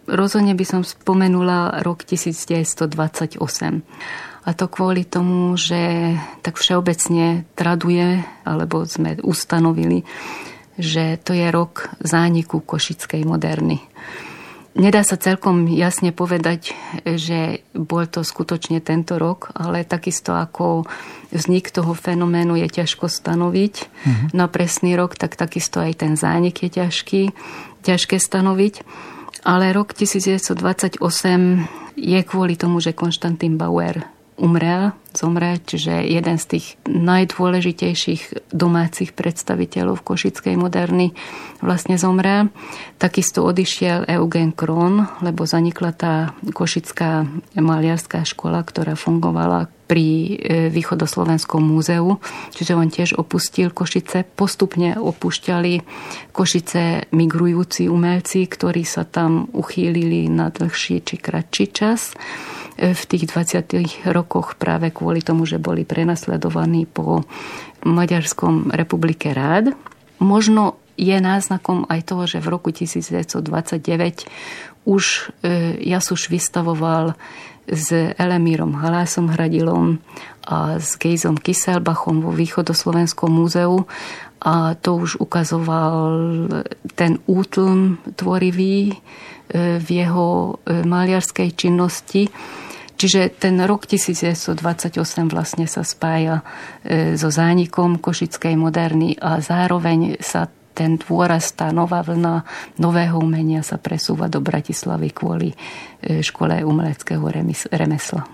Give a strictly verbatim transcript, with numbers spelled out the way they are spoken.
rozhodne by som spomenula rok devätnásťstodvadsaťosem. A to kvôli tomu, že tak všeobecne traduje, alebo sme ustanovili, že to je rok zániku košickej moderny. Nedá sa celkom jasne povedať, že bol to skutočne tento rok, ale takisto ako vznik toho fenoménu je ťažko stanoviť uh-huh. na presný rok, tak takisto aj ten zánik je ťažký, ťažké stanoviť. Ale rok devätnásťstodvadsaťosem je kvôli tomu, že Konštantín Bauer umrel, zomrel, čiže jeden z tých najdôležitejších domácich predstaviteľov košickej moderny vlastne zomrel. Takisto odišiel Eugen Krohn, lebo zanikla tá košická maliarská škola, ktorá fungovala pri Východoslovenskom múzeu, čiže on tiež opustil Košice. Postupne opúšťali Košice migrujúci umelci, ktorí sa tam uchýlili na dlhší či kratší čas v tých dvadsiatych rokoch práve kvôli tomu, že boli prenasledovaní po Maďarskom republike Rád. Možno je náznakom aj toho, že v roku devätnásťstodvadsaťdeväť už Jasuš vystavoval s Elemírom Halásom Hradilom a s Gejzom Kyselbachom vo Východoslovenskom múzeu a to už ukazoval ten útlm tvorivý v jeho maliarskej činnosti. Čiže ten rok devätnásťstodvadsaťosem vlastne sa spája so zánikom košickej moderny a zároveň sa ten dôraz, tá nová vlna nového umenia sa presúva do Bratislavy kvôli škole umeleckého remesla.